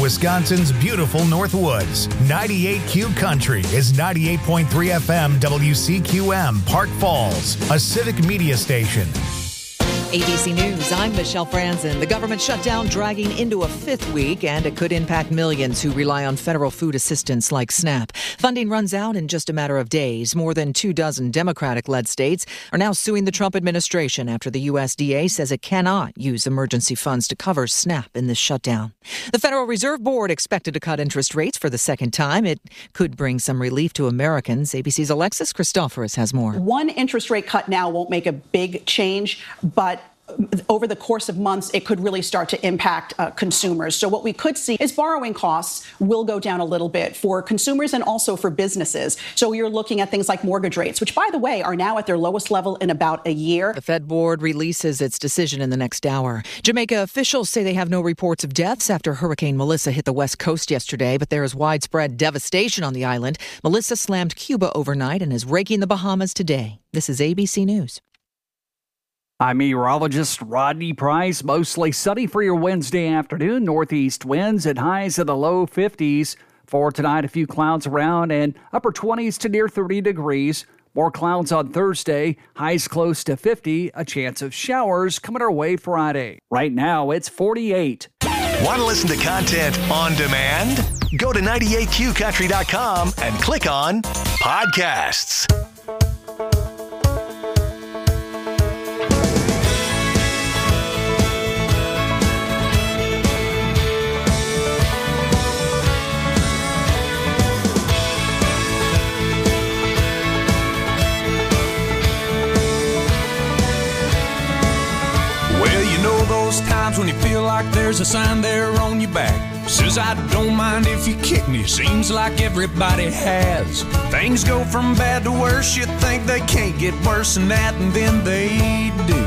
Wisconsin's beautiful Northwoods. 98Q Country is 98.3 FM WCQM, Park Falls, a civic media station. ABC News, I'm Michelle Franzen. The government shutdown dragging into a fifth week, and it could impact millions who rely on federal food assistance like SNAP. Funding runs out in just a matter of days. More than 24 Democratic-led states are now suing the Trump administration after the USDA says it cannot use emergency funds to cover SNAP in this shutdown. The Federal Reserve Board expected to cut interest rates for the second time. It could bring some relief to Americans. ABC's Alexis Christoforous has more. One interest rate cut now won't make a big change, but over the course of months, it could really start to impact consumers. So what we could see is borrowing costs will go down a little bit for consumers and also for businesses. So you're looking at things like mortgage rates, which, by the way, are now at their lowest level in about a year. The Fed board releases its decision in the next hour. Jamaica officials say they have no reports of deaths after Hurricane Melissa hit the west coast yesterday, but there is widespread devastation on the island. Melissa slammed Cuba overnight and is raking the Bahamas today. This is ABC News. I'm meteorologist Rodney Price. Mostly sunny for your Wednesday afternoon. Northeast winds at highs in the low 50s. For tonight, a few clouds around and upper 20s to near 30 degrees. More clouds on Thursday. Highs close to 50. A chance of showers coming our way Friday. Right now, it's 48. Want to listen to content on demand? Go to 98QCountry.com and click on Podcasts. Those times when you feel like there's a sign there on your back says I don't mind if you kick me. Seems like everybody has. Things go from bad to worse. You think they can't get worse than that, and then they do.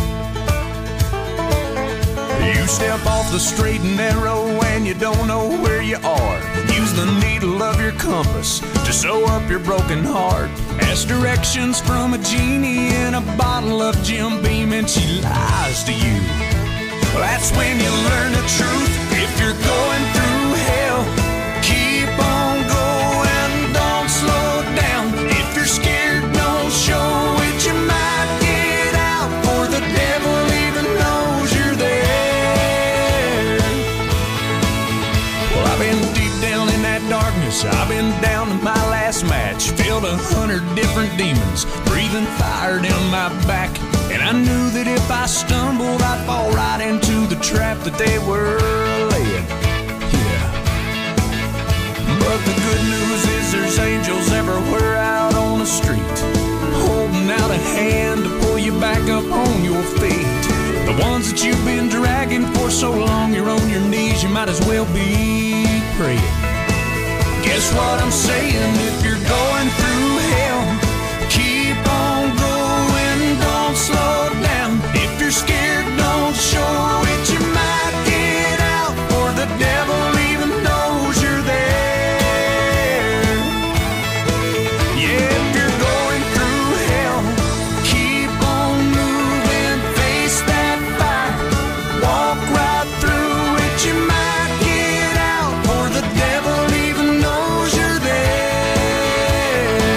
You step off the straight and narrow and you don't know where you are. Use the needle of your compass to sew up your broken heart. Ask directions from a genie in a bottle of Jim Beam and she lies to you. Well, that's when you learn the truth. If you're going through hell, keep on going, don't slow down. If you're scared, don't show it. You might get out, for the devil even knows you're there. Well, I've been deep down in that darkness. I've been down to my last match. Felt 100 different demons breathing fire down my back. And I knew that if I stumbled, I'd fall right into the trap that they were laying. Yeah. But the good news is there's angels everywhere out on the street, holding out a hand to pull you back up on your feet. The ones that you've been dragging for so long, you're on your knees, you might as well be praying. Guess what I'm saying? If you're going through hell, keep on going, don't slow down. If you're scared, don't show it. You might get out, for the devil even knows you're there. Yeah, if you're going through hell, keep on moving, face that fire, walk right through it. You might get out, for the devil even knows you're there.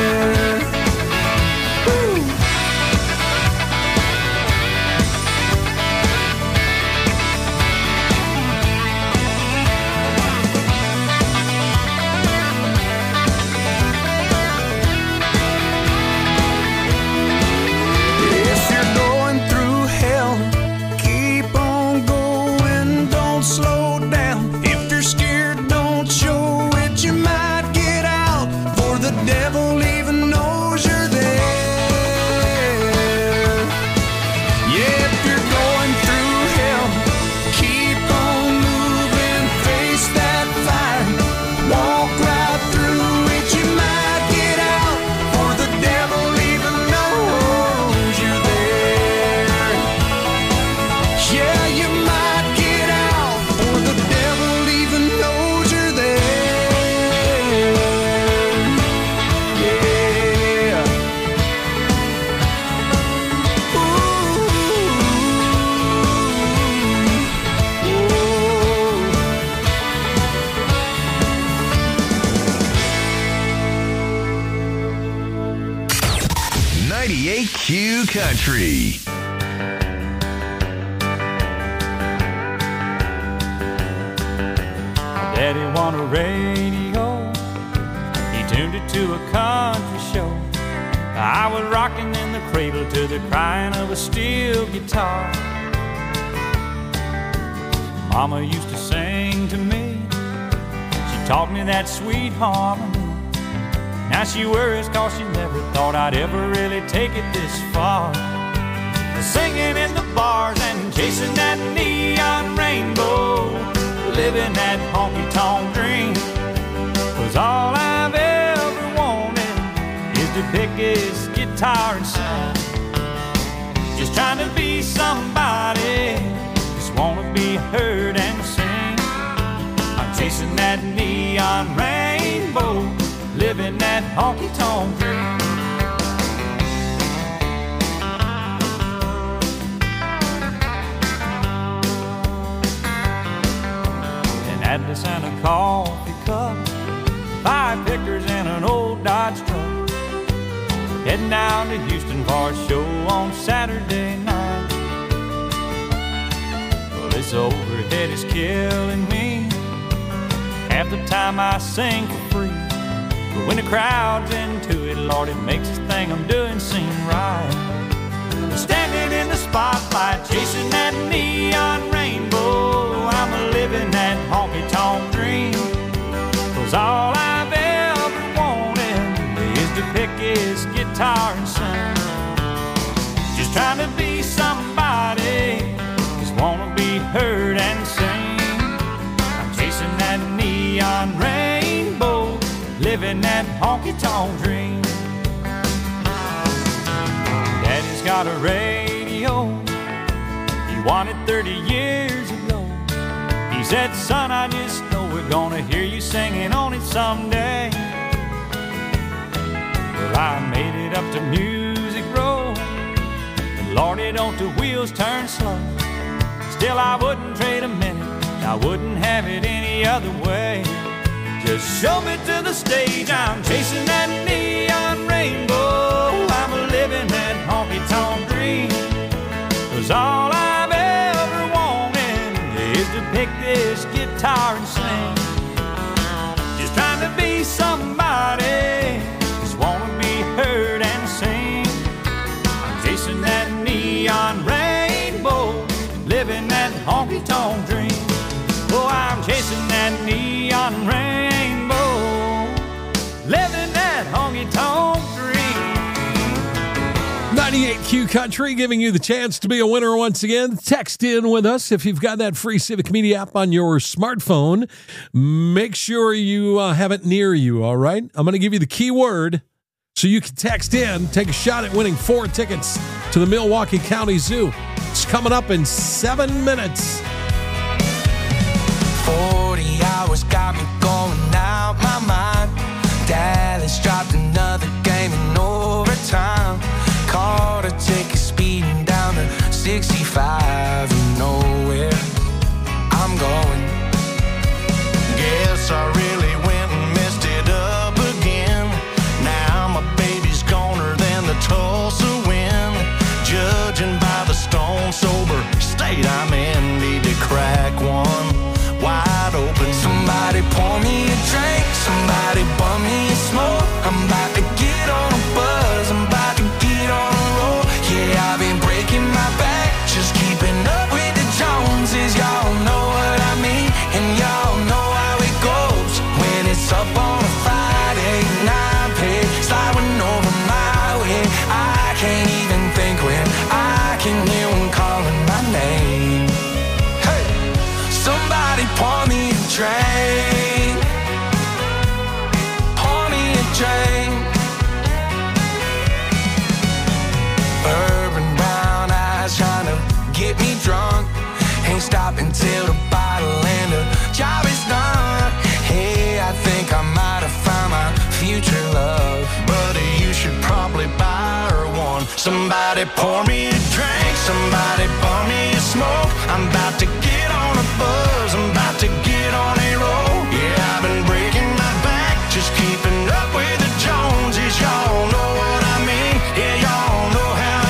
Q Country. Daddy wanted a radio. He tuned it to a country show. I was rocking in the cradle to the crying of a steel guitar. Mama used to sing to me. She taught me that sweet harmony. Now she worries 'cause she never thought I'd ever really take it this far. Singing in the bars and chasing that neon rainbow, living that honky-tonk dream. 'Cause all I've ever wanted is to pick his guitar and sing. Just trying to be somebody, just wanna be heard and sing. I'm chasing that neon rainbow, living that honky-tonk dream. Had to send a coffee cup, 5 pickers and an old Dodge truck. Heading down to Houston for a show on Saturday night. Well, this overhead is killing me. Half the time I sing for free, but when the crowd's into it, Lord, it makes this thing I'm doing seem right. Standing in the spotlight, chasing that neon rainbow, I'm living that honky-tonk dream. 'Cause all I've ever wanted is to pick his guitar and sing. Just trying to be somebody, just wanna be heard and sing. I'm chasing that neon rainbow, living that honky-tonk dream. Daddy's got a radio he wanted 30 years ago. He said, son, I just know we're gonna hear you singing on it someday. Well, I made it up to Music Row, and Lordy, don't the wheels turn slow. Still, I wouldn't trade a minute, I wouldn't have it any other way. Just show me to the stage, I'm chasing that neon rainbow, I'm living that honky-tonk dream. 'Cause all I've ever wanted is to pick this guitar and sing. Just trying to be somebody, just wanna be heard and sing. I'm chasing that neon rainbow, living that honky-tonk dream. Oh, I'm chasing that neon rainbow, living that honky-tonk dream. 98 Q Country, giving you the chance to be a winner once again. Text in with us if you've got that free Civic Media app on your smartphone. Make sure you have it near you, all right? I'm going to give you the keyword so you can text in, take a shot at winning 4 tickets to the Milwaukee County Zoo. It's coming up in 7 minutes. 40 hours got me going out my mind. Dallas dropped another game in overtime. Caught a ticket speeding down to 65 and nowhere I'm going. Guess I really went and messed it up again. Now my baby's goner than the Tulsa wind. Judging by the stone sober state I'm in, need to crack one wide open. Somebody pour me a drink, somebody bum me a smoke. I'm about to get on a buzz, I'm about to get on a roll. Yeah, I've been breaking my back, just keeping up with the Joneses. Y'all know what I mean, and y'all know how it goes. When it's up on a Friday night, pay sliding over my way. I can't even think when I can hear them calling my name. Hey, somebody pour me a drink, pour me a drink. Urban brown eyes trying to get me drunk. Ain't stopping till the bottle and the job is done. Hey, I think I might have found my future love. Buddy, you should probably buy her one. Somebody pour me a drink, somebody pour me a smoke. I'm about to get on a buzz, I'm about to get on a roll. Yeah, I've been breaking my back, just keeping up with the Joneses. Y'all know what I mean, yeah, y'all know how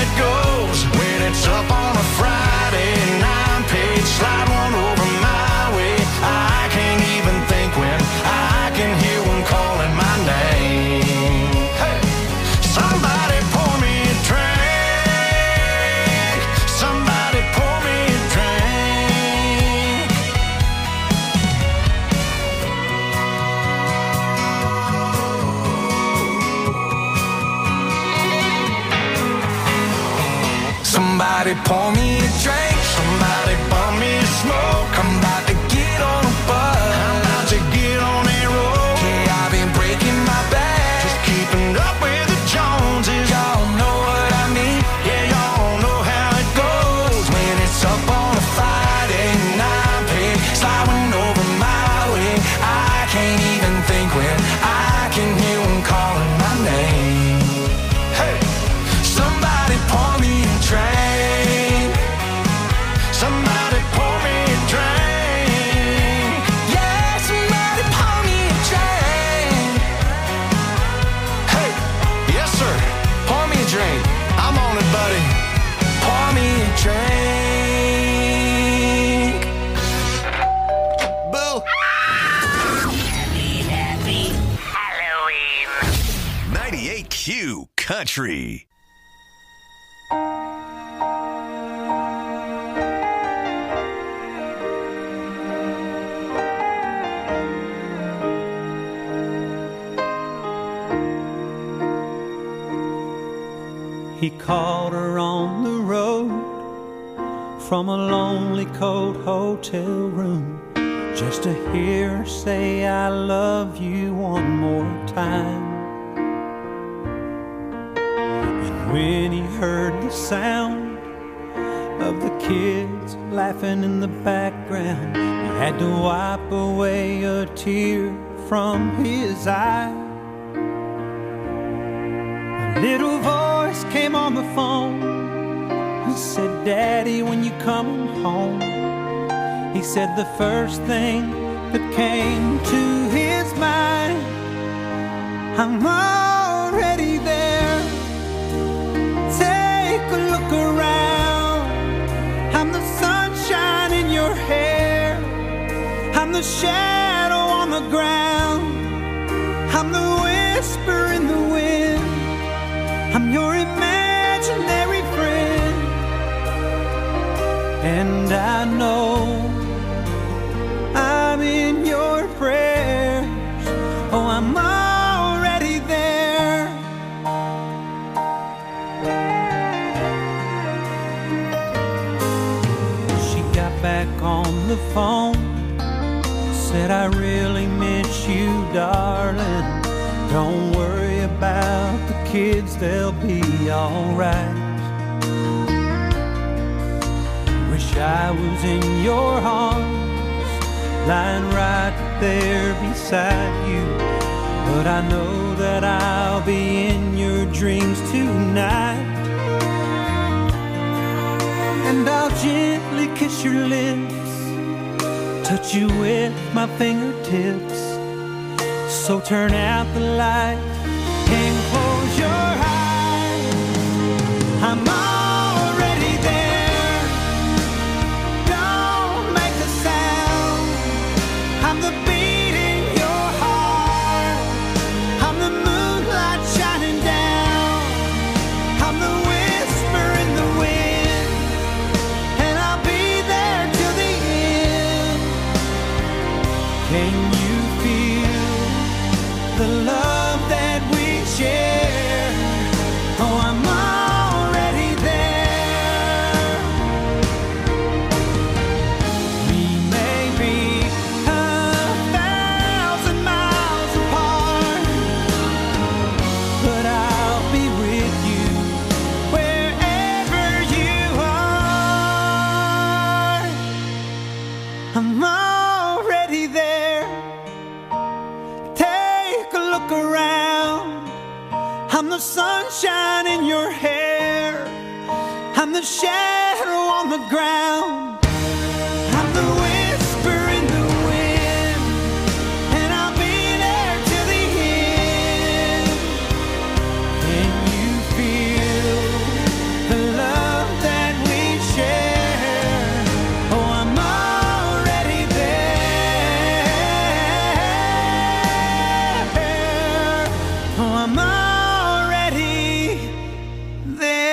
Somebody pour me a drink, somebody bum me a smoke. I'm about to get on a bus, I'm about to get on a road. Yeah, I've been breaking my back, just keeping up with the Joneses. Y'all know what I mean, yeah, y'all know how it goes. When it's up on a Friday night, pig sliding over my way. I can't even think when I can hear them calling my name. Hey, somebody pour me a drink, somebody pour me a drink. Yeah, somebody pour me a drink. Hey, yes sir, pour me a drink. I'm on it, buddy. Pour me a drink. Boo. Happy Halloween. 98Q Country. He called her on the road from a lonely, cold hotel room just to hear her say, I love you one more time. And when he heard the sound of the kids laughing in the background, he had to wipe away a tear from his eye. A little voice came on the phone and said, Daddy, when you come home. He said the first thing that came to his mind, I'm already there. Take a look around. I'm the sunshine in your hair. I'm the shadow on the ground. I'm the whisper in the wind. I'm your imaginary friend. And I know I'm in your prayers. Oh, I'm already there. She got back on the phone, said, I really miss you, darling. Don't worry about the kids, they'll be alright. Wish I was in your arms, lying right there beside you. But I know that I'll be in your dreams tonight. And I'll gently kiss your lips, touch you with my fingertips. So turn out the light and close your eyes. I'm already there. Don't make a sound. I'm the beat in your heart. I'm the moonlight shining down. I'm the whisper in the wind. And I'll be there till the end. Can you feel the love that we share? Oh, I'm already there. We may be 1,000 miles apart, but I'll be with you wherever you are. I'm already there. Take a look around. I'm the sunshine in your hair. I'm the shadow on the ground. I'm the whisper in the wind. And I'll be there till the end. Can you feel the love that we share? Oh, I'm already there. Oh, I'm already there.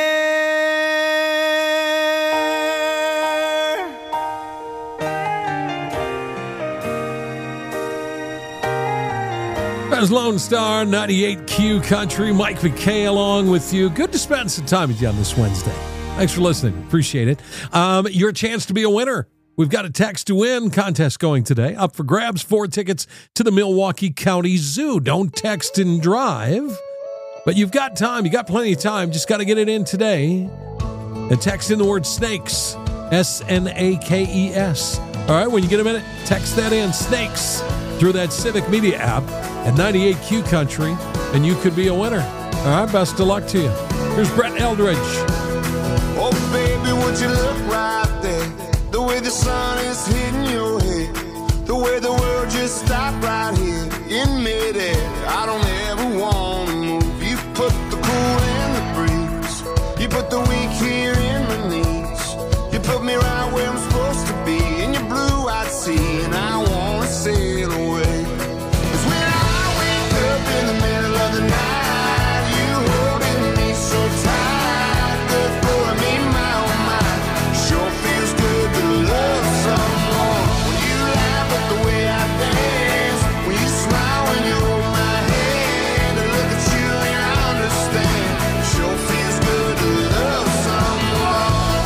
That's Lone Star, 98Q Country. Mike McKay along with you. Good to spend some time with you on this Wednesday. Thanks for listening. Appreciate it. Your chance to be a winner. We've got a text to win contest going today. Up for grabs, 4 tickets to the Milwaukee County Zoo. Don't text and drive, but you've got time. You got plenty of time. Just got to get it in today. And text in the word snakes, SNAKES. All right, when you get a minute, text that in, snakes, through that Civic Media app at 98Q Country, and you could be a winner. All right, best of luck to you. Here's Brett Eldridge. Oh, baby, would you look right there? The way the sun is hitting your head, the way the world just stopped right here in midair. I don't ever want to move. You put the cool in the breeze. You put the weak here in my knees. You put me right where I'm supposed to be in your blue-eyed sea, and I want to sail away. 'Cause when I wake up in the middle of the night, you holding me so tight, good for me, my oh my. Sure feels good to love someone. When you laugh at the way I dance, when you smile when you hold my hand, I look at you and I understand. Sure feels good to love someone.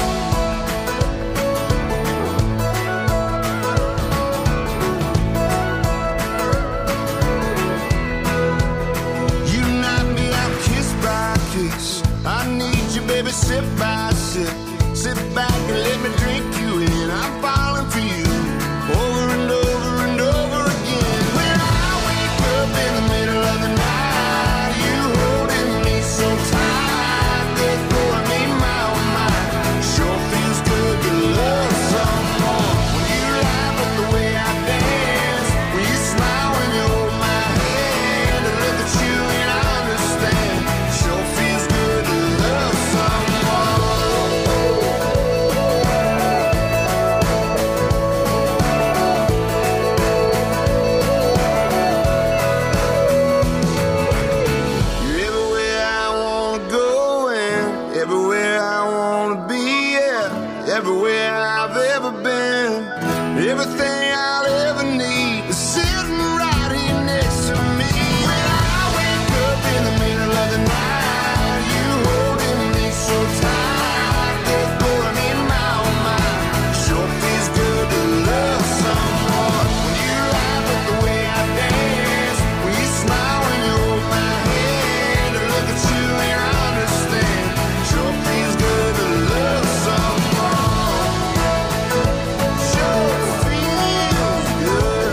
You knock me out kiss by kiss. I need you, baby, sip by sip. Sit back and let me drink you in. I'm falling for you over and over and over again. When I wake up in the middle of the night, you holding me so tight, good for me, my oh my. Sure feels good to love someone. When you laugh at the way I dance, when you smile when you hold my hand, I look at you and I understand. Sure feels good to love someone. You're everywhere I wanna go and everywhere I wanna be, yeah. Everywhere I've ever been, everything I'll ever need is sitting right here next to me. When I wake up in the middle of the night, you holding me so tight, good for me, my oh my. Sure feels good to love someone. When you laugh at the way I dance, when you smile when you hold my hand, I look at you and I understand. Sure feels good to love someone. Sure feels good.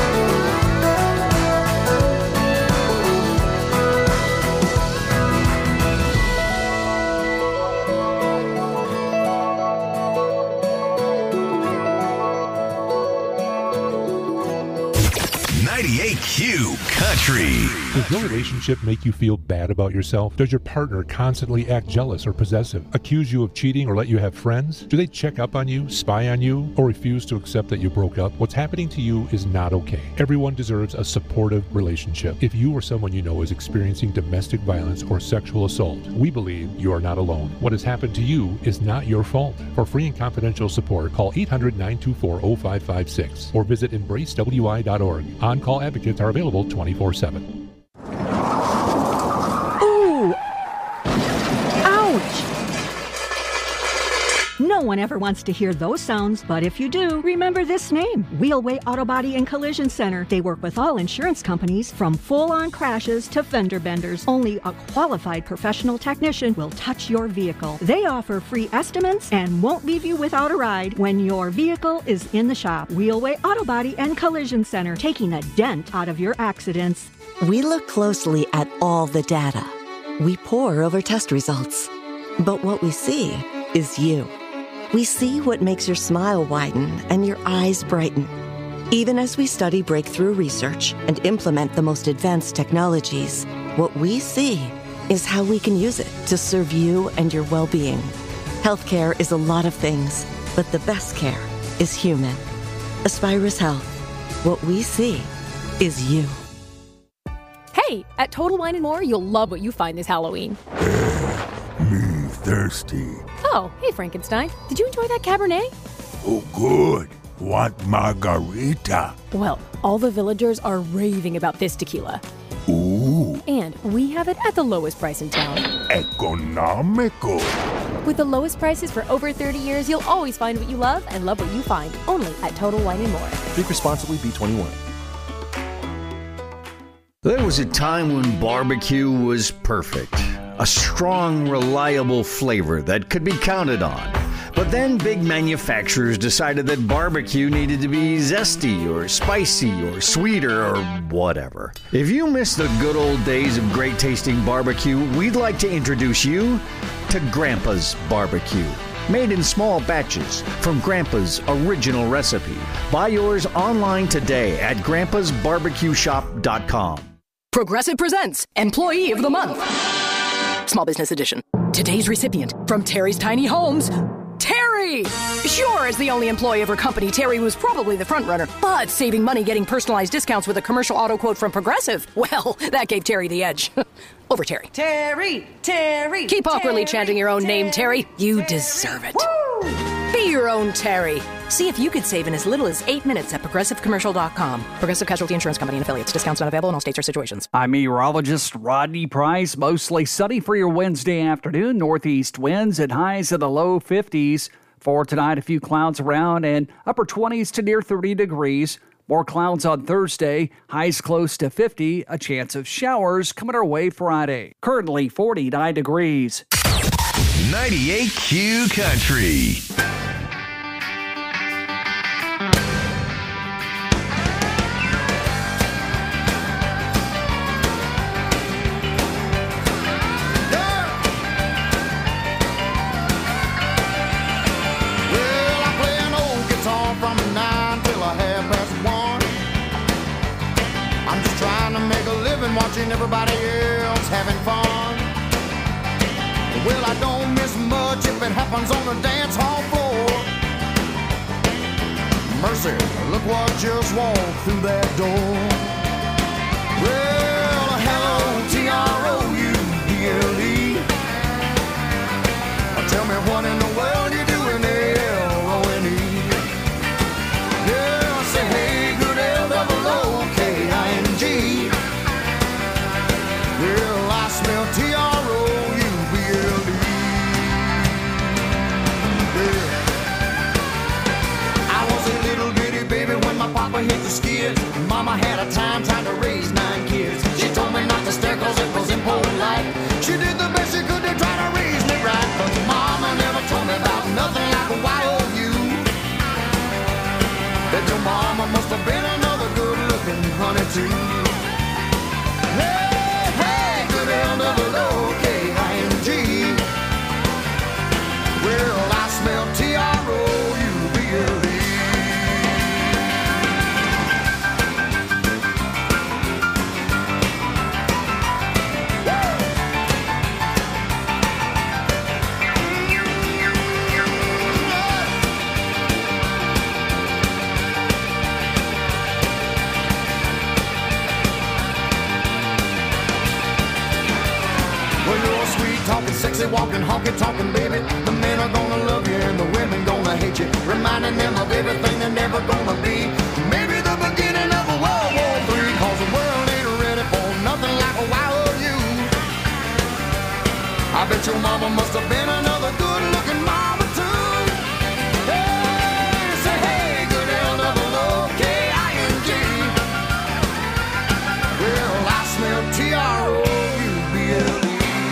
98Q Country. Does your relationship make you feel bad about yourself? Does your partner constantly act jealous or possessive, accuse you of cheating, or let you have friends? Do they check up on you, spy on you, or refuse to accept that you broke up? What's happening to you is not okay. Everyone deserves a supportive relationship. If you or someone you know is experiencing domestic violence or sexual assault, we believe you are not alone. What has happened to you is not your fault. For free and confidential support, call 800-924-0556 or visit embracewi.org. On-call advocates are available 24/7. Ooh! Ouch! No one ever wants to hear those sounds, but if you do, remember this name, Wheelway Auto Body and Collision Center. They work with all insurance companies, from full-on crashes to fender benders. Only a qualified professional technician will touch your vehicle. They offer free estimates and won't leave you without a ride when your vehicle is in the shop. Wheelway Auto Body and Collision Center, taking a dent out of your accidents. We look closely at all the data. We pore over test results. But what we see is you. We see what makes your smile widen and your eyes brighten. Even as we study breakthrough research and implement the most advanced technologies, what we see is how we can use it to serve you and your well-being. Healthcare is a lot of things, but the best care is human. Aspirus Health. What we see is you. Hey, at Total Wine & More, you'll love what you find this Halloween. Me thirsty. Oh, hey, Frankenstein. Did you enjoy that Cabernet? Oh, good. Want margarita? Well, all the villagers are raving about this tequila. Ooh. And we have it at the lowest price in town. Economical. With the lowest prices for over 30 years, you'll always find what you love and love what you find. Only at Total Wine & More. Drink responsibly, B21. There was a time when barbecue was perfect. A strong, reliable flavor that could be counted on. But then big manufacturers decided that barbecue needed to be zesty or spicy or sweeter or whatever. If you miss the good old days of great tasting barbecue, we'd like to introduce you to Grandpa's Barbecue. Made in small batches from Grandpa's original recipe. Buy yours online today at grandpasbarbecueshop.com. Progressive presents Employee of the Month. Small Business Edition. Today's recipient from Terry's Tiny Homes, Terry! Sure, as the only employee of her company, Terry was probably the front runner, but saving money getting personalized discounts with a commercial auto quote from Progressive, well, that gave Terry the edge. Over Terry. Terry! Keep awkwardly chanting your own name, Terry. You deserve it. Woo! Be your own Terry. See if you could save in as little as 8 minutes at ProgressiveCommercial.com. Progressive Casualty Insurance Company and Affiliates. Discounts not available in all states or situations. I'm meteorologist Rodney Price. Mostly sunny for your Wednesday afternoon. Northeast winds at highs of the low 50s. For tonight, a few clouds around and upper 20s to near 30 degrees. More clouds on Thursday, highs close to 50, a chance of showers coming our way Friday. Currently 49 degrees. 98Q Country. Watching everybody else having fun. Well, I don't miss much if it happens on the dance hall floor. Mercy, look what just walked through that door. Well, hello, T-R-O-U-B-L-E. Tell me what in the world you doing there, L-O-N-E. Yeah, say hey, good L-O-O-K-I-N-G. Well, I smell T-R-O-U-B-L-E. Yeah. I was a little bitty baby when my papa hit the skids. Mama had a time trying to raise 9 kids. She told me not to stare cause it was impolite. She did the best she could to try to raise me right. But Mama never told me about nothing like a Y-O-U. That your mama must have been another good-looking honey too. L-O-O-K-I-N-G. Well, I smell T-R-O-U-B-L-E. Talking sexy, walking, honky, talking, baby. The men are gonna love you and the women gonna hate you. Reminding them of everything they're never gonna be. Maybe the beginning of a World War III. Cause the world ain't ready for nothing like a Y-O-U. I bet your mama must have been another good-looking mama too. Hey, say hey, good L-O-O-K-I-N-G. Well, I smell T-R-O-U-B-L-E.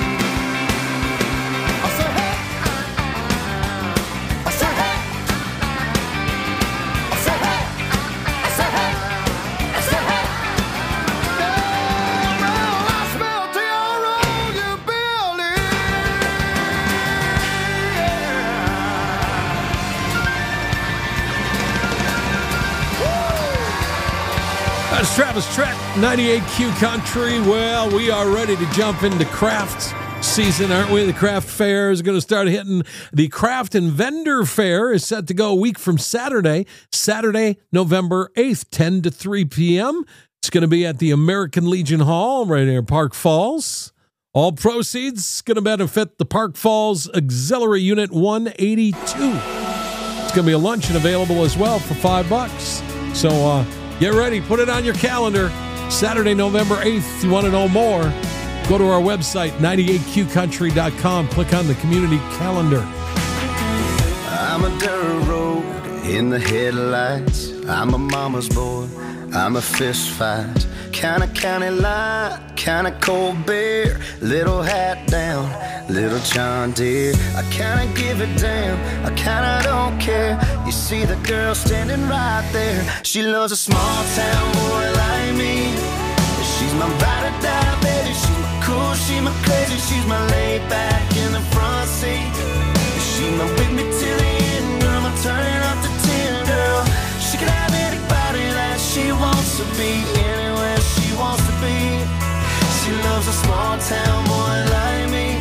That's Travis Tritt, 98Q Country. Well, we are ready to jump into craft season, aren't we? The craft fair is going to start hitting. The Craft and Vendor Fair is set to go a week from Saturday, November 8th, 10 to 3 p.m. It's going to be at the American Legion Hall right here in Park Falls. All proceeds going to benefit the Park Falls Auxiliary Unit 182. It's going to be a luncheon available as well for $5. So get ready. Put it on your calendar. Saturday, November 8th. You want to know more? Go to our website, 98qcountry.com. Click on the community calendar. I'm a dirt road in the headlights. I'm a mama's boy. I'm a fist fight. Kinda county line, kinda cold beer. Little hat down, little John Deere. I kinda give a damn, I kinda don't care. You see the girl standing right there. She loves a small town boy like me. She's my ride or die, baby. She's my cool, she's my crazy. She's my laid back in the front seat. She's my with me till the end, girl. I'm turning up to 10, girl. She can have anybody that she wants to be, anywhere she wants to be. She loves a small town boy like me.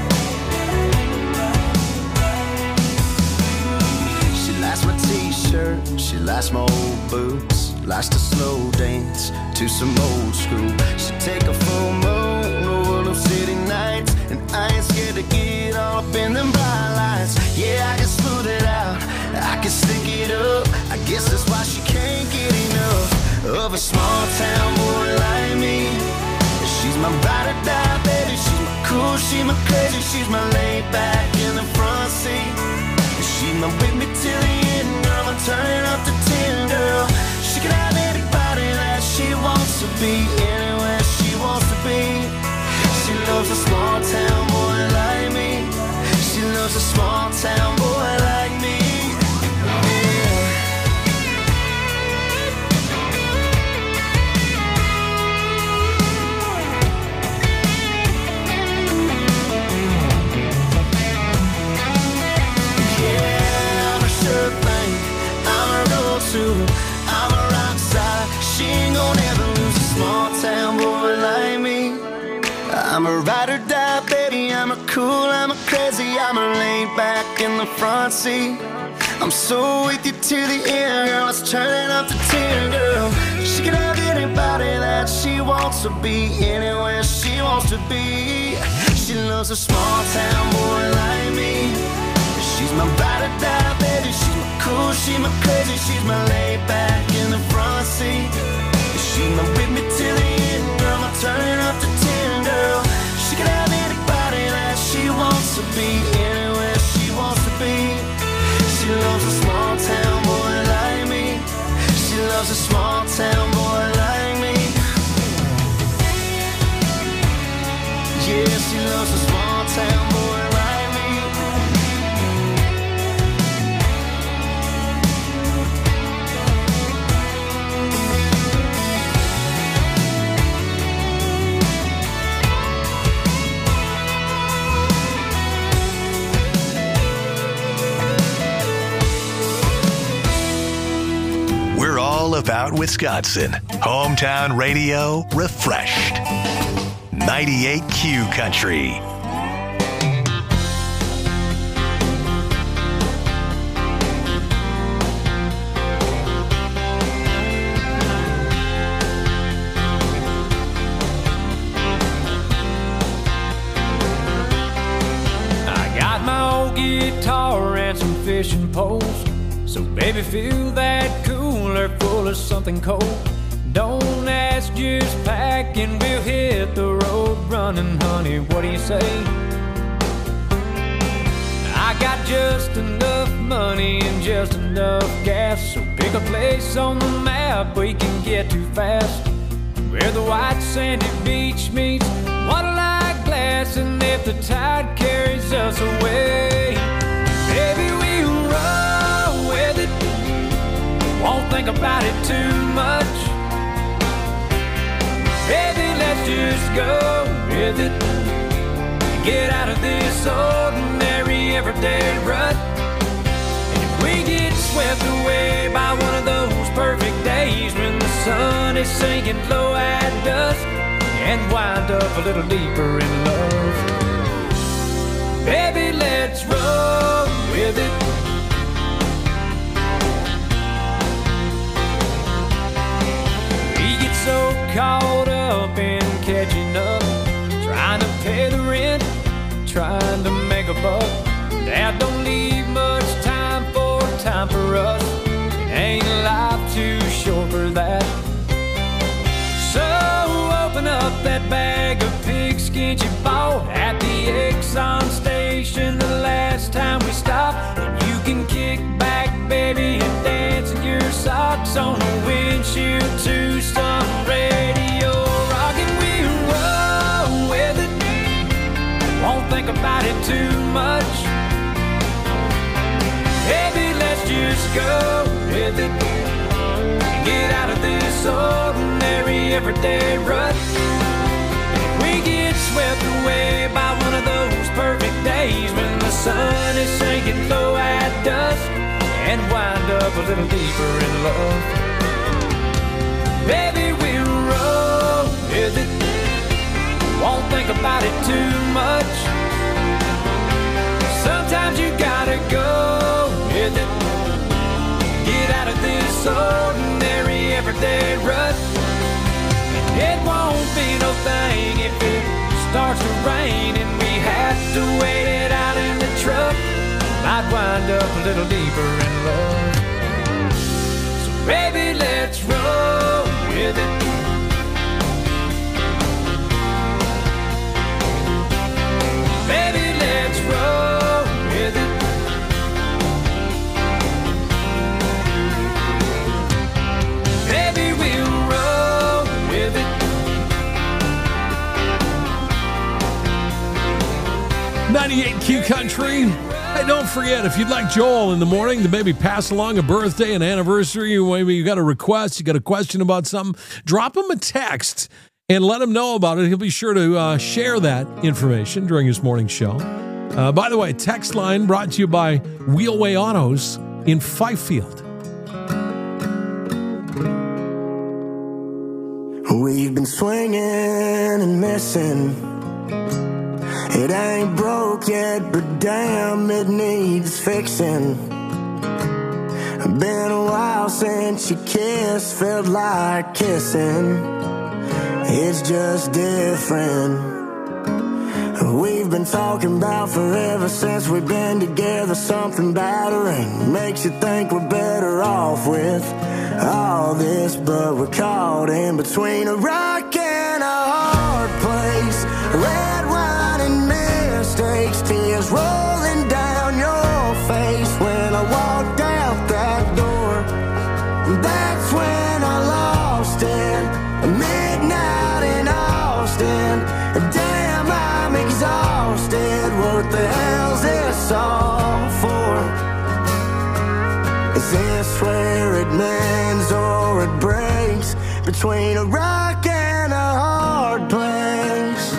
She likes my t-shirt, she likes my old boots, likes to slow dance to some old school. She take a full moon over them city nights, and I ain't scared to get all up in them bright lights. Yeah, I can smooth it out, I can stick it up. I guess that's why she can't get enough of a small town boy like me. She's my ride or die, baby. She's my cool, she's my crazy. She's my laid back in the front seat. She's my with me till the end, girl. I'm turning up to 10, girl. She can have anybody that she wants to be, anywhere she wants to be. She loves a small town boy like me. She loves a small town boy like me. I'm a rock star. She ain't gonna ever lose a small town boy like me. I'm a ride or die, baby. I'm a cool, I'm a crazy. I'm a laid back in the front seat. I'm so with you to the end, girl. It's turning up to 10, girl. She can have anybody that she wants to be, anywhere she wants to be. She loves a small town boy like me. She's my ride or die, baby. She's my cool, she's my crazy. She's my laid back in the front seat. She's my with me till the end, girl. I'm turning up to 10, girl. She can have anybody that she wants to be, anywhere she wants to be. She loves a small town boy like me. She loves a small town boy like me. Yeah, she loves a small town boy like me. We're all about Wisconsin. Hometown radio refreshed. 98Q Country. I got my old guitar and some fishing poles. So baby, fill that cooler full of something cold. Don't ask, just pack and we'll hit the road running, honey. What do you say? I got just enough money and just enough gas. So pick a place on the map we can get to fast, where the white sandy beach meets water-like glass. And if the tide carries us away, baby, we'll roll with it. Won't think about it too much. Baby, let's just go with it. Get out of this ordinary everyday rut. And if we get swept away by one of those perfect days when the sun is sinking low at dusk, and wind up a little deeper in love, baby, let's roll with it. So caught up in catching up, trying to pay the rent, trying to make a buck. That don't leave much time for us. It ain't life too short for that. So open up that bag of pigskin get you bought at the Exxon station the last time we stopped. And you can kick back, baby, and dance in your socks on the windshield to some radio rock, and we'll roll with it. Won't think about it too much. Baby, let's just go with it. Get out of this ordinary everyday rut. We get swept away by one of those perfect days when the sun is sinking low at dusk, and wind up a little deeper in love. Baby, we'll roll with it. Won't think about it too much. Sometimes you gotta go with it. Get out of this ordinary everyday rut. It won't be no thing if it starts to rain and we have to wait it out in the truck. Might wind up a little deeper in love. So baby, let's roll with it. Baby, let's roll with it. Baby, we'll roll with it. 98 Q Country. Hey, don't forget, if you'd like Joel in the morning to maybe pass along a birthday, an anniversary, or maybe you got a request, you got a question about something, drop him a text and let him know about it. He'll be sure to share that information during his morning show. By the way, text line brought to you by Wheelway Autos in Fifield. We've been swinging and missing. It ain't broke yet, but damn, it needs fixing. Been a while since you kissed, felt like kissing. It's just different. We've been talking about forever since we've been together. Something battering makes you think we're better off with all this, but we're caught in between a rock and a hard place. Red wine and mistakes, tears rolling down your face when I walked out that door. That's when I lost it. Midnight in Austin. Damn, I'm exhausted. What the hell's this all for? Is this where it mends or it breaks? Between a rock and a hard place.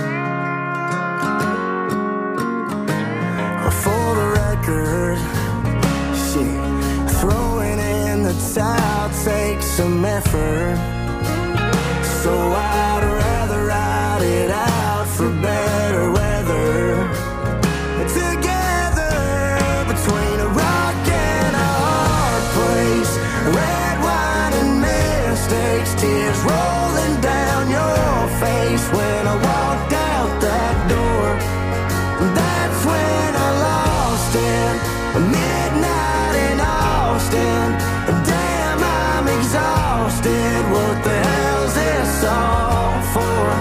For the record, shit, throwing in the towel takes some effort. So I'd rather ride it out for better weather. Together between a rock and a hard place. Red wine and mistakes, tears rolling down your face when I walked out that door. That's when I lost it. Midnight in Austin. Damn, I'm exhausted. What the hell's this all for?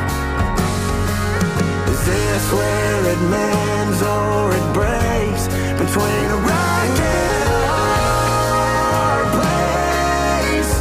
Is this where it mends or it breaks? Between a rock and a hard place.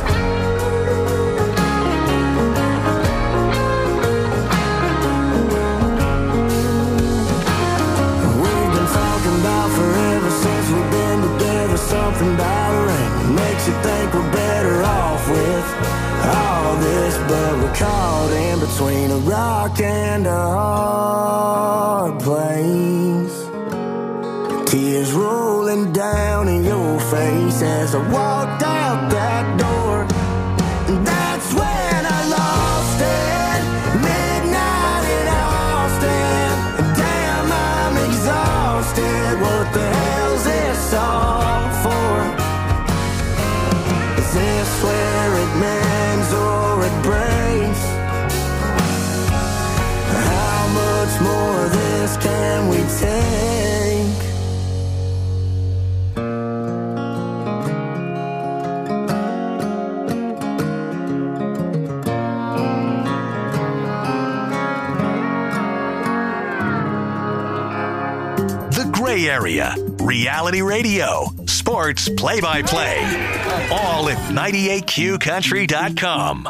We've been talking about forever since we've been together. Something battering makes you think we're better off with all this, but we're caught in between a rock and a hard place. Tears rolling down in your face as I walked out that door. That's when I lost it. Midnight in Austin. Damn, I'm exhausted. What the hell's this all for? Is this where it mends or it breaks? How much more of this can we take? Bay Area. Reality radio, sports play-by-play. All at 98QCountry.com.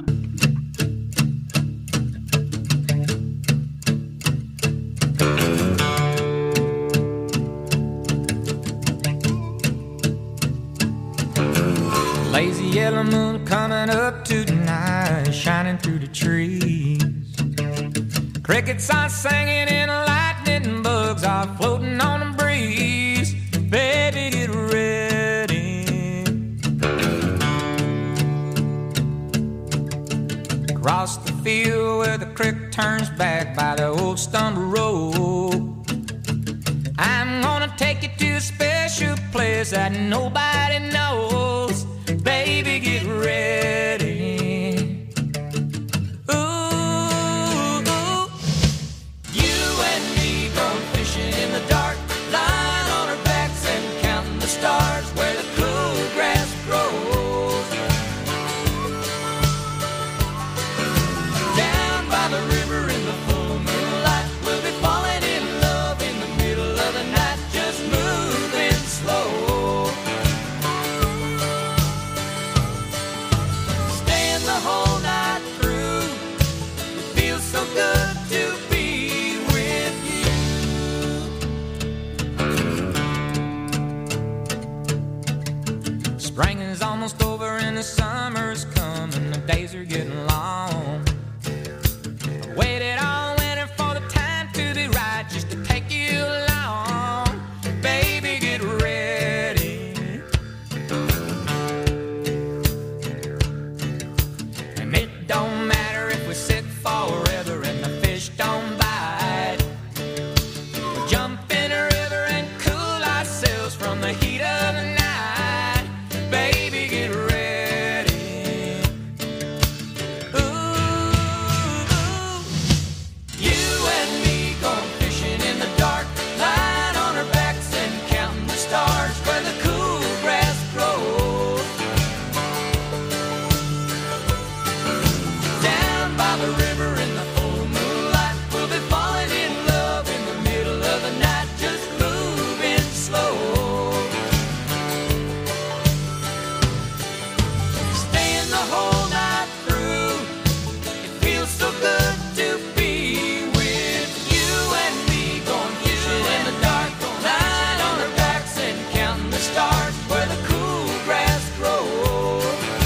Lazy yellow moon coming up tonight, shining through the trees. Crickets are singing and lightning bugs are floating on the breeze. Baby, get ready. Across the field where the creek turns back by the old stumble road, I'm gonna take you to a special place that nobody knows. Baby, get ready. Ooh, you and me going fishing in the dark, lying on our backs and counting the stars where the cool grass grows. Down by the river in the full moonlight, we'll be falling in love in the middle of the night, just moving slow. The whole night through, it feels so good to be with you. Spring is almost over and the summer's coming, the days are getting long. I waited all winter for the time to be right, just to take you along. Baby, get ready. Don't matter if we sit forever and the fish don't bite. We'll jump in a river and cool ourselves from the heat of the night. Baby, get ready. Ooh, you and me going fishing in the dark, lying on our backs and counting the stars where the cool grass grows. By the river in the full moonlight, we'll be falling in love in the middle of the night, just moving slow. Staying the whole night through, it feels so good to be with you and me going fishing in the dark, lying on our backs and counting the stars where the cool grass grows.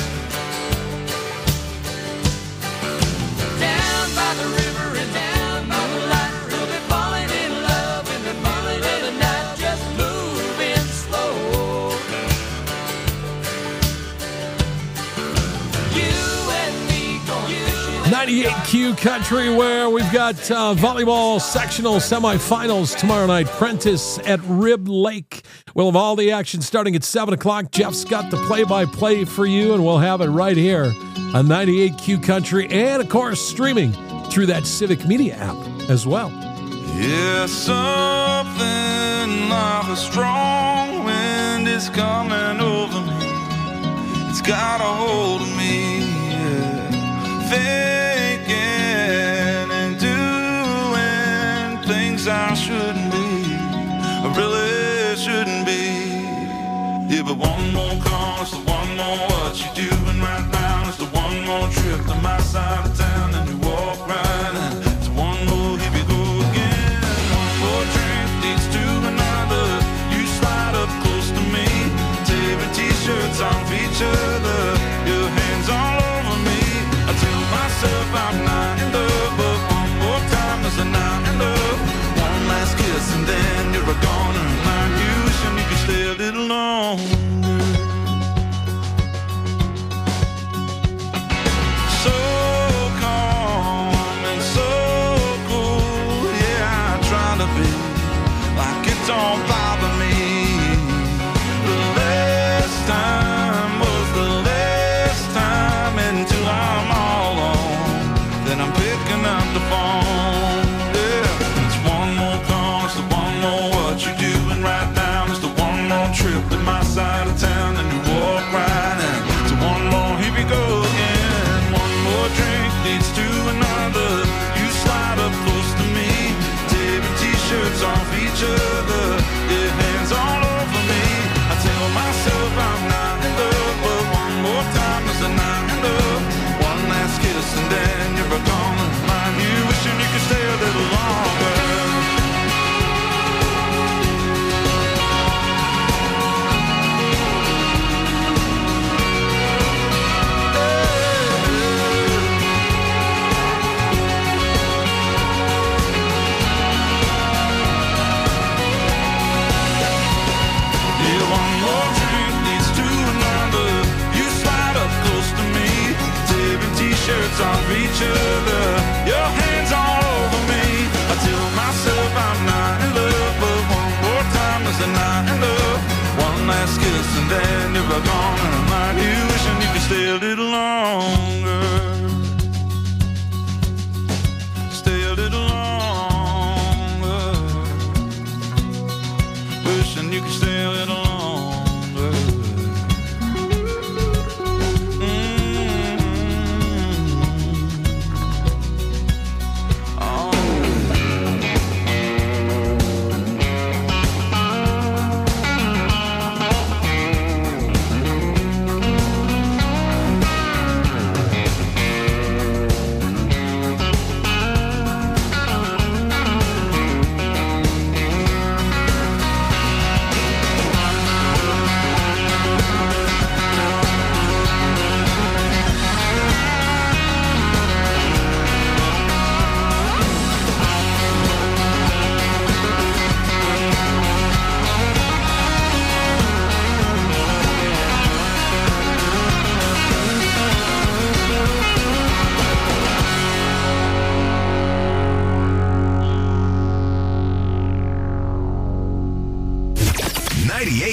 98Q Country, where we've got volleyball sectional semifinals tomorrow night. Prentice at Rib Lake. We'll have all the action starting at 7 o'clock. Jeff's got the play-by-play for you, and we'll have it right here on 98Q Country, and, of course, streaming through that Civic Media app as well. Yeah, something like a strong wind is coming over me. It's got a hold of me, yeah. Thinking and doing things I shouldn't be, I really shouldn't be. Yeah, but one more call, it's the one more what you doing right now. It's the one more trip to my side of town, and you walk right in. It's one more, here we go again. One more drink leads to another. You slide up close to me, tearing t-shirts off each other. Your hands all over me. I tell myself I'm not in love, but one more time is a not in love. One last kiss and then you're a goner. Like you, and you can stay a little longer.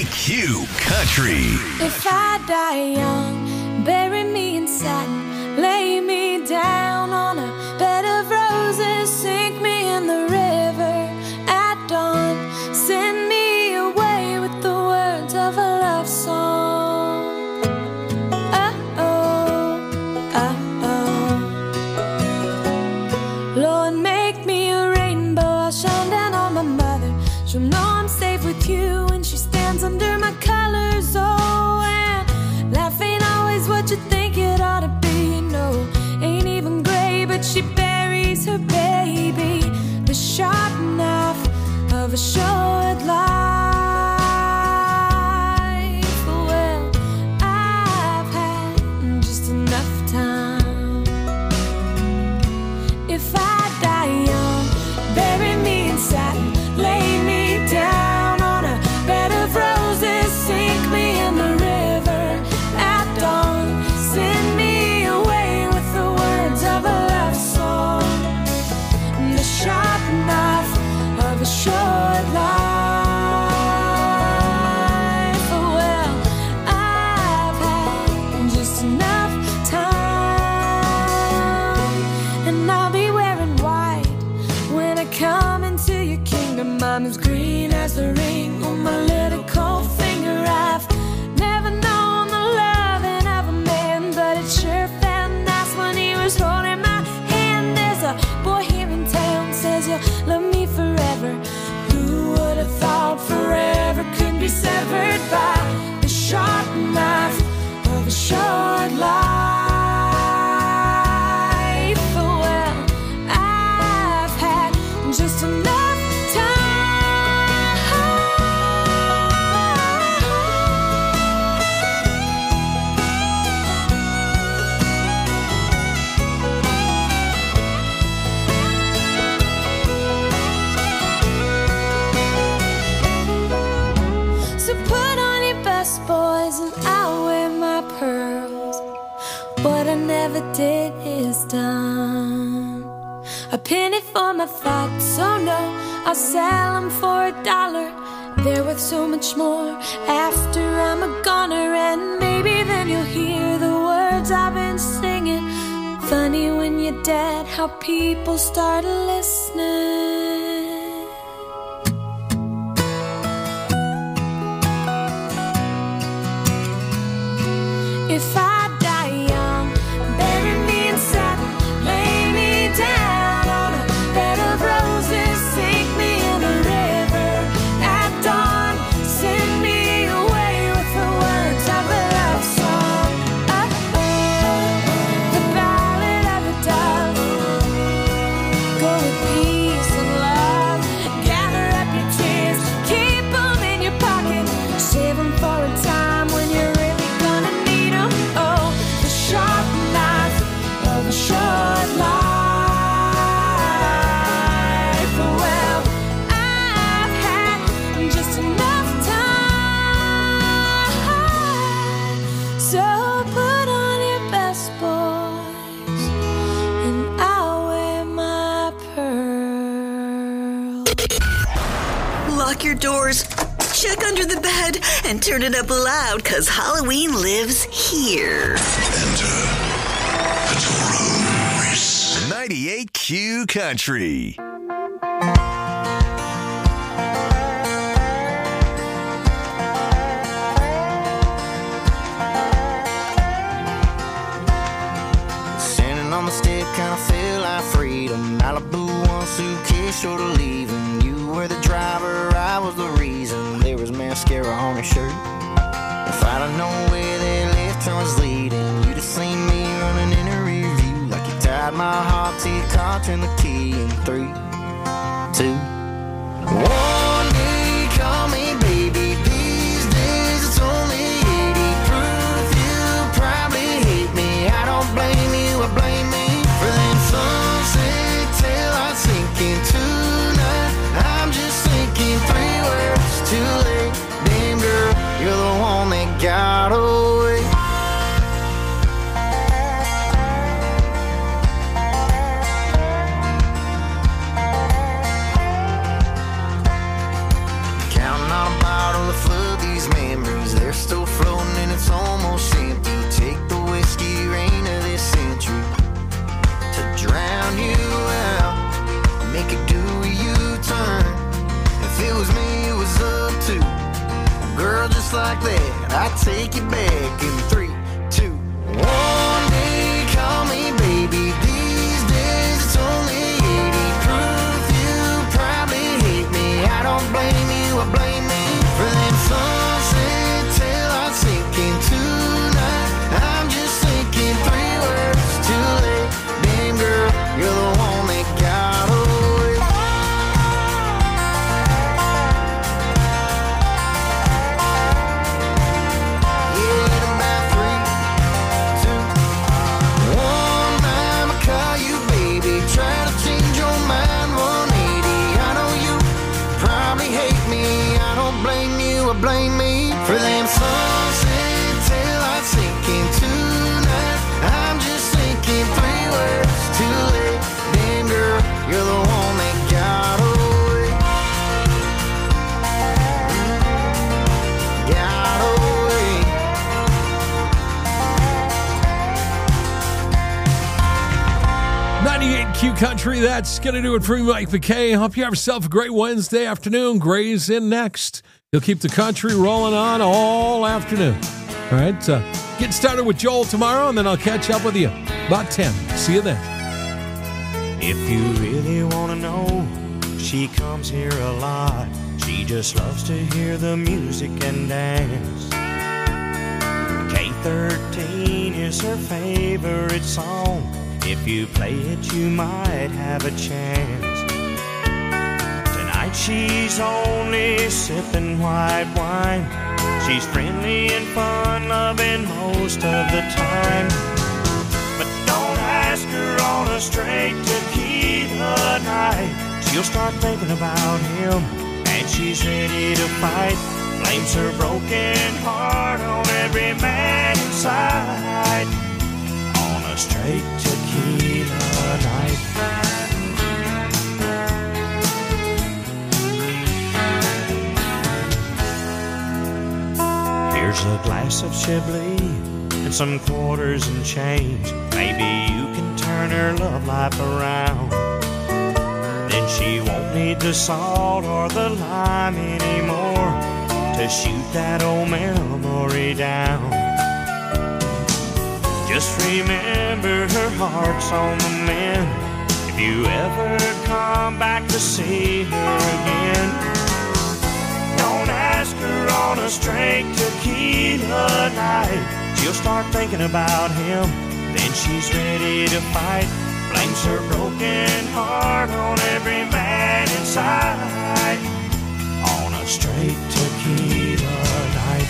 98Q Country. If I die young, bury me in satin, lay me down on a bed of roses, sink me in the river at dawn, send me away with the words of a love song. Lord, make me a rainbow, I'll shine down on my mother. She'll know I'm safe with you when she stands under my colors. Oh, and life ain't always what you think it ought to be. No, ain't even gray, but she buries her baby. The sharp knife of a short life. Well, I've had just enough time. If I die young, bury me in satin, lay me down on a bed of roses, sink me in the river at dawn, send me away with the words of a love song. The sharp knife of a short life. Well, I've had just enough time, and I'll be wearing white when I come into your kingdom. I'm as green as the ring on my little cold finger. I've never known the loving of a man, but it sure felt nice when he was holding my hand. There's a boy here in town says you'll love me forever. Who would have thought forever could be severed by the sharp knife of a short life? Well, I've had just enough So put on your best boys and I'll wear my pearls. What I never did is done. A penny for my thoughts, oh no, I'll sell them for $1. They're worth so much more after I'm a goner. And maybe then you'll hear the words I've been singing. Funny when you're dead how people start listening. If I die young, bury me in satin, lay me down on a bed of roses, sink me in the river at dawn, send me away with the words of a love song. The ballad of the dove. Go with peace and love. Gather up your tears, keep them in your pocket, save them for a time when you're really gonna need them. Oh, the sharp knife of a short life. Well, I've had just enough time. So put on your best boys and I'll wear my pearl. Lock your doors, check under the bed, and turn it up loud, 'cause Halloween lives here. 98Q Country. Standing on the step, kinda feel like freedom. Malibu, one suitcase short of leaving. You were the driver, I was the reason. There was mascara on your shirt. If I'd have known where that left turn was leading, you'd have seen me running in a rear view. Like you tied my heart to your car, turned the key in 3, 2, 1. Day, call me baby. These days it's only 80 proof. You probably hate me. I don't blame you, I blame me for them sunset till I sink into night. I'm just thinking 3 words too late. Damn girl, you're the one that got away. like that, I take you back in 3, 2, 1 day, call me baby. These days it's only 80 proof. You probably hate me. I don't blame you, I blame me for them sunset till I sink in tonight. I'm just thinking 3 words too late. Damn girl, you're the one that got away. Yeah, about 3, 2, 1. I'ma call you baby. Try to change your mind 180. I know you probably hate me. I don't blame you, I blame me for them sunset till I sink in tonight. I'm just thinking 3 words too late. Damn girl, you're the one that got away. Got away. 98 Q Country, that's going to do it for me, Mike McKay. Hope you have yourself a great Wednesday afternoon. Gray's in next. He'll keep the country rolling on all afternoon. All right, get started with Joel tomorrow, and then I'll catch up with you about 10. See you then. If you really want to know, she comes here a lot. She just loves to hear the music and dance. K13 is her favorite song. If you play it, you might have a chance. Tonight she's only sipping white wine. She's friendly and fun-loving most of the time. But don't ask her on a straight tequila night. She'll start thinking about him, and she's ready to fight. Blames her broken heart on every man inside. On a straight tequila night. Here's a glass of Chablis and some quarters and change. Maybe you can turn her love life around. Then she won't need the salt or the lime anymore to shoot that old memory down. Just remember her heart's on the mend. If you ever come back to see her again, don't ask her on a straight tequila night. She'll start thinking about him, then she's ready to fight. Blames her broken heart on every man inside. On a straight tequila night.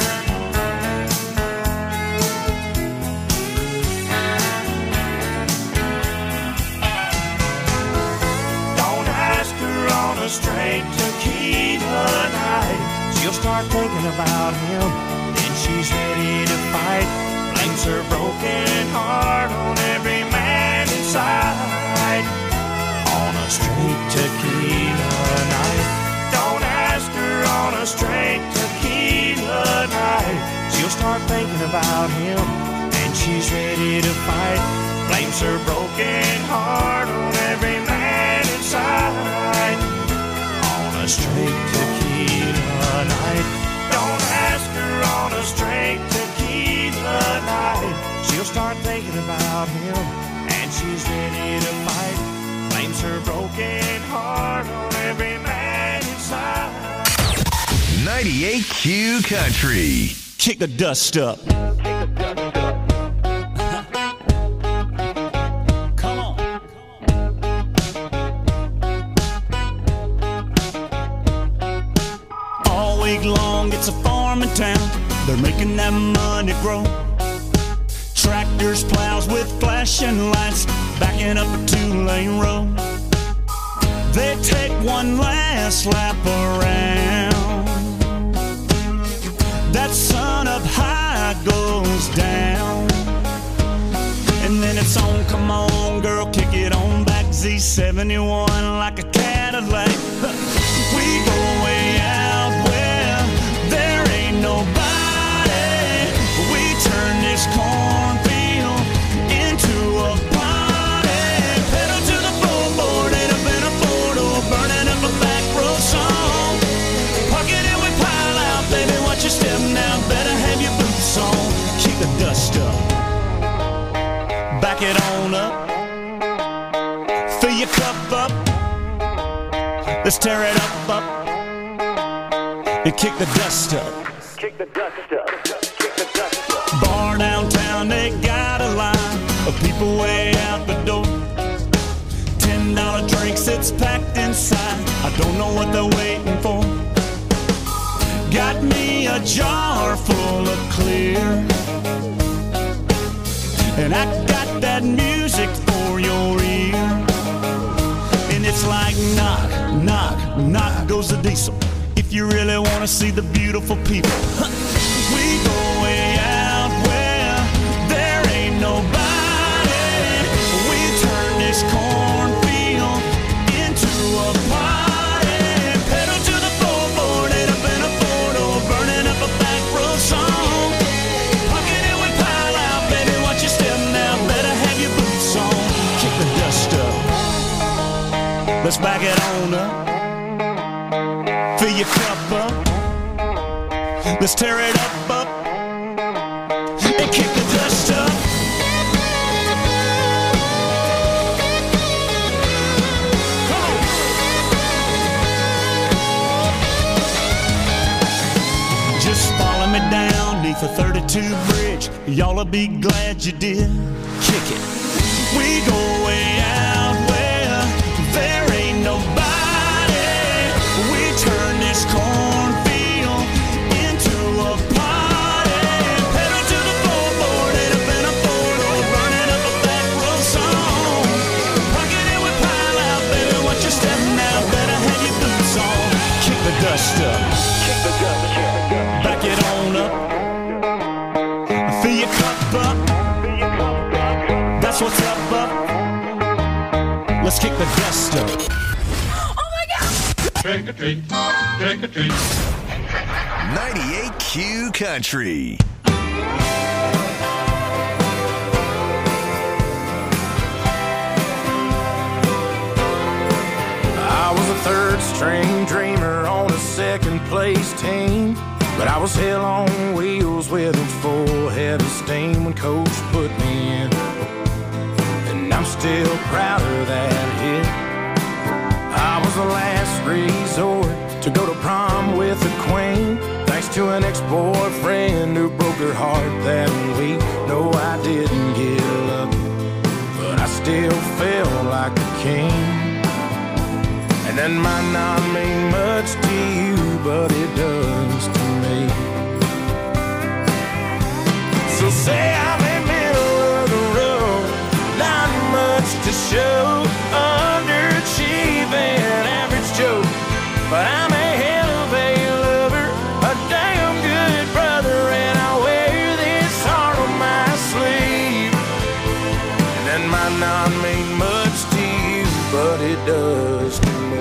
Don't ask her on a straight tequila night. She'll start thinking about him, then she's ready to fight. Blames her broken heart on every man inside. On a straight tequila night. Don't ask her on a straight tequila night. She'll start thinking about him, and she's ready to fight. Blames her broken heart on every man inside. On a straight tequila night. Don't ask her on a straight tequila night. She'll start thinking about him, and she's ready to fight. Blames her broken heart on every man inside. 98 Q Country. Kick the dust up. Come on. All week long, it's a farming town. They're making that money grow. Tractors, plows with flashing lights, backing up a 2-lane road. They take one last lap around. That sun up high goes down. And then it's on, come on girl, kick it on back. Z71 like a Cadillac. We go way out where there ain't nobody. We turn this cornfield into a party. Pedal to the floorboard and up in a four-door, burning up a back road song. Park it and we pile out, baby, watch your step now. Let's tear it up, and kick the dust up. Bar downtown, they got a line of people way out the door. $10 drinks, it's packed inside. I don't know what they're waiting for. Got me a jar full of clear, and I got that music for your ear. And it's like knock, knock, knock goes the diesel. If you really want to see the beautiful people, we go way out where there ain't nobody. We turn this cornfield into a party. Pedal to the floorboard, it up in a four-door, burning up a back road song. Pocket it with pile out, baby, watch your step now, better have your boots on. Kick the dust up, let's back it on up. Fill your cup up, let's tear it up, and kick the dust up. Come on. Just follow me down neath the 32 bridge, y'all'll be glad you did. Kick it. We go way out where there ain't nobody. Turn this cornfield into a party. Pedal to the floorboard, it up in a four-door, burning up a back road song. Pocket it with pile out, baby, watch your step now, better have your boots on. Kick the dust up, back it on up, fill your cup up, that's what's up. Let's kick the dust up. Trick or treat, trick or treat. 98Q Country. I was a third string dreamer on a second place team, but I was hell on wheels with a full head of steam when coach put me in, and I'm still proud of that hit. I was the last resort to go to prom with a queen, thanks to an ex-boyfriend who broke her heart that week. No, I didn't get lucky, but I still felt like a king. And that might not mean much to you, but it does to me. So say I'm in the middle of the road, not much to show, underachieving, average Joe, but I'm a hell of a lover, a damn good brother, and I wear this heart on my sleeve. And that might not mean much to you, but it does to me.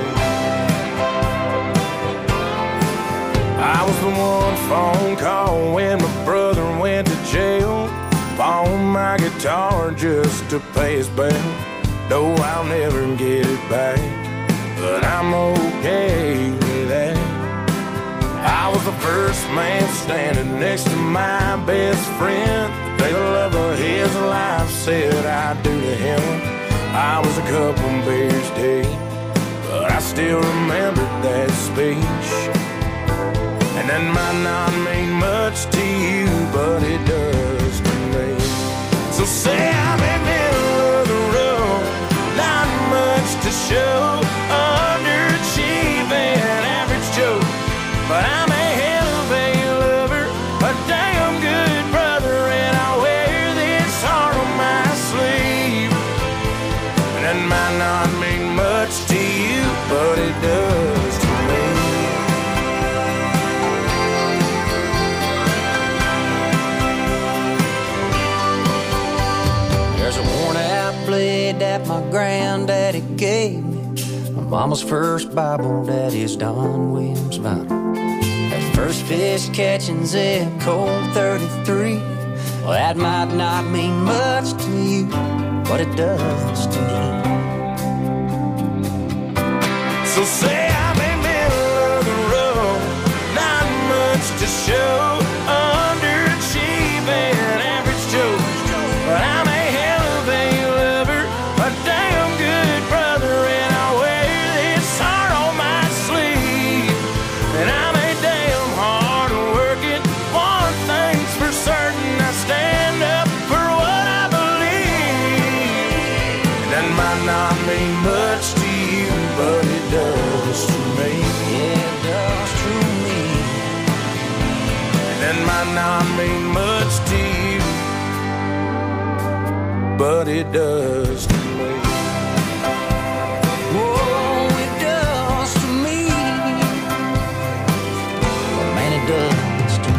I was the one phone call when my brother went to jail, bought my guitar just to pay his bail. No, I'll never get it back, but I'm okay with that. I was the first man standing next to my best friend, the day the love of his life said I do to him. I was a couple beers deep, but I still remember that speech. And that might not mean much to you, but it does to me. So say I'm in the middle of the road, not much to show, underachieving, average Joe, but I'm a hell of a lover, a damn good brother, and I wear this heart on my sleeve. And that might not mean much to you, but it does to me. There's a worn-out blade that my granddaddy gave me, my mama's first Bible, daddy's Don Williams vinyl. That first fish catching Zip Code 33, well, that might not mean much to you, but it does to me. So say I'm in the middle of the road, not much to show, underachieving, average Joe, but I'm a hell of a lover, a damn good brother, and I wear this heart on my but it does to me. Oh, it does to me. Oh, man, it does to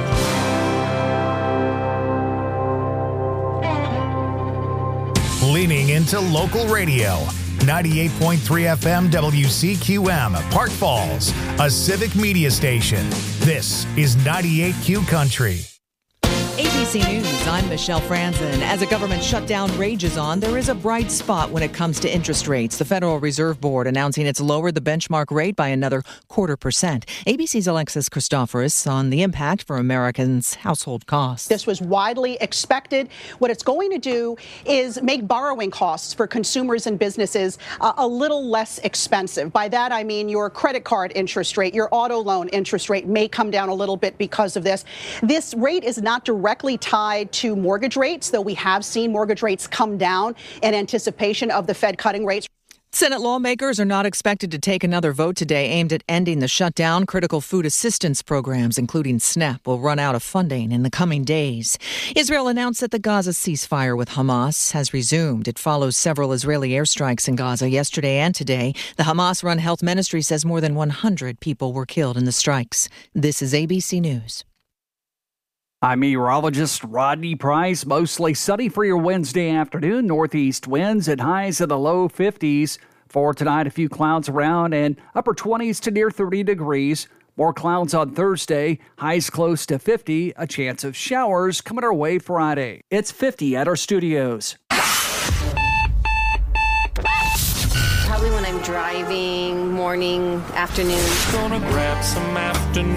me. Leaning into local radio. 98.3 FM WCQM, Park Falls, a civic media station. This is 98Q Country. ABC News, I'm Michelle Franzen. As a government shutdown rages on, there is a bright spot when it comes to interest rates. The Federal Reserve Board announcing it's lowered the benchmark rate by another 0.25%. ABC's Alexis Christoforous on the impact for Americans' household costs. This was widely expected. What it's going to do is make borrowing costs for consumers and businesses a little less expensive. By that, I mean your credit card interest rate, your auto loan interest rate may come down a little bit because of this. This rate is not directly tied to mortgage rates, though we have seen mortgage rates come down in anticipation of the Fed cutting rates. Senate lawmakers are not expected to take another vote today aimed at ending the shutdown. Critical food assistance programs, including SNAP, will run out of funding in the coming days. Israel announced that the Gaza ceasefire with Hamas has resumed. It follows several Israeli airstrikes in Gaza yesterday and today. The Hamas-run health ministry says more than 100 people were killed in the strikes. This is ABC News. I'm meteorologist Rodney Price. Mostly sunny for your Wednesday afternoon. Northeast winds at highs of the low 50s. For tonight, a few clouds around and upper 20s to near 30 degrees. More clouds on Thursday. Highs close to 50. A chance of showers coming our way Friday. It's 50 at our studios. Probably when I'm driving, morning, afternoon. Gonna grab some afternoon